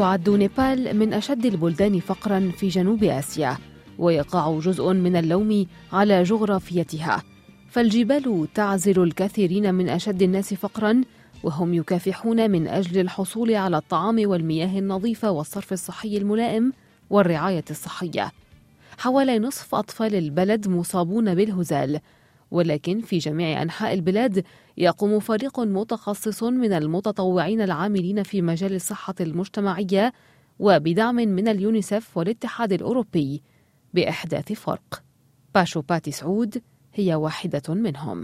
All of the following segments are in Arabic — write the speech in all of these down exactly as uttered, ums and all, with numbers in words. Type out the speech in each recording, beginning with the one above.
تعد نيبال من أشد البلدان فقراً في جنوب آسيا، ويقع جزء من اللوم على جغرافيتها، فالجبال تعزل الكثيرين من أشد الناس فقراً، وهم يكافحون من أجل الحصول على الطعام والمياه النظيفة والصرف الصحي الملائم والرعاية الصحية. حوالي نصف أطفال البلد مصابون بالهزال، ولكن في جميع أنحاء البلاد يقوم فريق متخصص من المتطوعين العاملين في مجال الصحة المجتمعية وبدعم من اليونيسف والاتحاد الأوروبي بإحداث فرق. باشو باتي سعود هي واحدة منهم.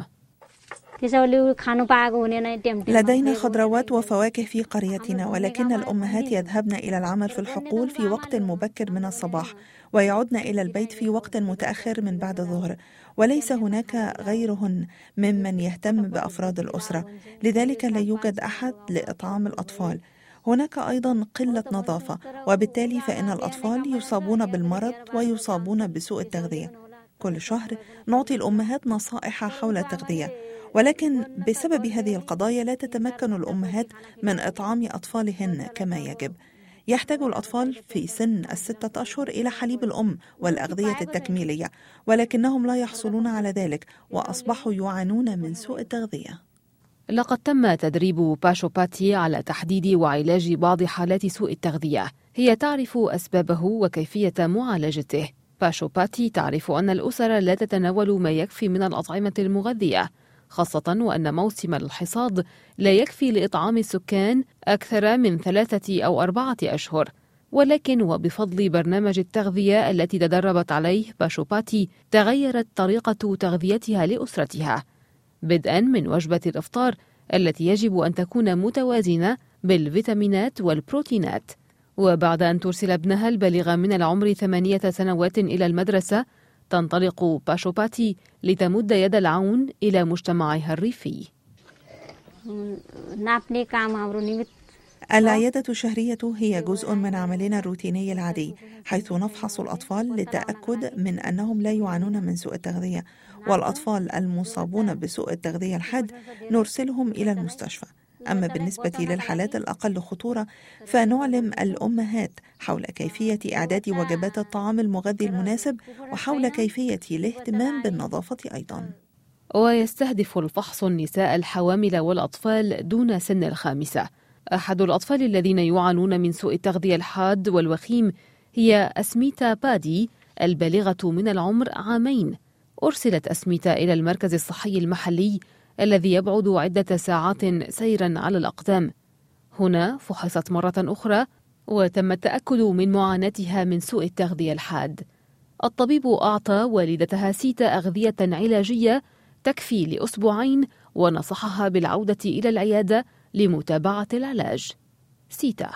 لدينا خضروات وفواكه في قريتنا، ولكن الأمهات يذهبن إلى العمل في الحقول في وقت مبكر من الصباح، ويعودن إلى البيت في وقت متأخر من بعد الظهر، وليس هناك غيرهن ممن يهتم بأفراد الأسرة، لذلك لا يوجد أحد لإطعام الأطفال. هناك أيضا قلة نظافة، وبالتالي فإن الأطفال يصابون بالمرض ويصابون بسوء التغذية. كل شهر نعطي الأمهات نصائح حول التغذية، ولكن بسبب هذه القضايا لا تتمكن الأمهات من إطعام أطفالهن كما يجب. يحتاج الأطفال في سن الستة أشهر إلى حليب الأم والأغذية التكميلية، ولكنهم لا يحصلون على ذلك وأصبحوا يعانون من سوء التغذية. لقد تم تدريب باشو باتي على تحديد وعلاج بعض حالات سوء التغذية. هي تعرف أسبابه وكيفية معالجته. باشو باتي تعرف أن الأسر لا تتناول ما يكفي من الأطعمة المغذية، خاصة وأن موسم الحصاد لا يكفي لإطعام السكان أكثر من ثلاثة أو أربعة أشهر. ولكن وبفضل برنامج التغذية التي تدربت عليه باشو باتي تغيرت طريقة تغذيتها لأسرتها، بدءا من وجبة الإفطار التي يجب أن تكون متوازنة بالفيتامينات والبروتينات. وبعد أن ترسل ابنها البالغ من العمر ثمانية سنوات إلى المدرسة، تنطلق باشو باتي لتمد يد العون إلى مجتمعها الريفي. العيادة الشهرية هي جزء من عملنا الروتيني العادي، حيث نفحص الأطفال للتأكد من أنهم لا يعانون من سوء التغذية، والأطفال المصابون بسوء التغذية الحاد نرسلهم إلى المستشفى. أما بالنسبة للحالات الأقل خطورة فنعلم الأمهات حول كيفية إعداد وجبات الطعام المغذي المناسب وحول كيفية الاهتمام بالنظافة أيضا. ويستهدف الفحص النساء الحوامل والأطفال دون سن الخامسة. أحد الأطفال الذين يعانون من سوء التغذية الحاد والوخيم هي أسميتا بادي البالغة من العمر عامين. أرسلت أسميتا إلى المركز الصحي المحلي الذي يبعد عدة ساعات سيرا على الأقدام. هنا فحصت مرة أخرى وتم التأكد من معاناتها من سوء التغذية الحاد. الطبيب أعطى والدتها سيتا أغذية علاجية تكفي لأسبوعين، ونصحها بالعودة إلى العيادة لمتابعة العلاج. سيتا: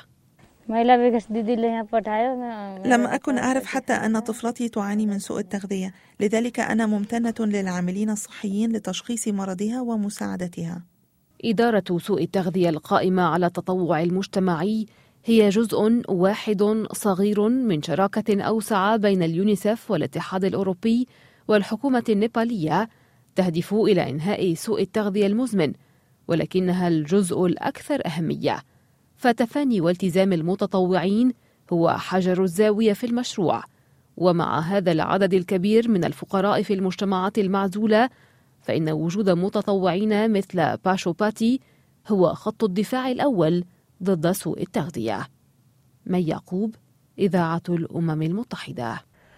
لم أكن أعرف حتى أن طفلتي تعاني من سوء التغذية، لذلك أنا ممتنة للعاملين الصحيين لتشخيص مرضها ومساعدتها. إدارة سوء التغذية القائمة على التطوع المجتمعي هي جزء واحد صغير من شراكة أوسع بين اليونيسف والاتحاد الأوروبي والحكومة النيبالية تهدف إلى إنهاء سوء التغذية المزمن، ولكنها الجزء الأكثر أهمية، فتفاني والتزام المتطوعين هو حجر الزاوية في المشروع. ومع هذا العدد الكبير من الفقراء في المجتمعات المعزولة، فإن وجود متطوعين مثل باشو باتي هو خط الدفاع الأول ضد سوء التغذية. مي يعقوب، إذاعة الأمم المتحدة.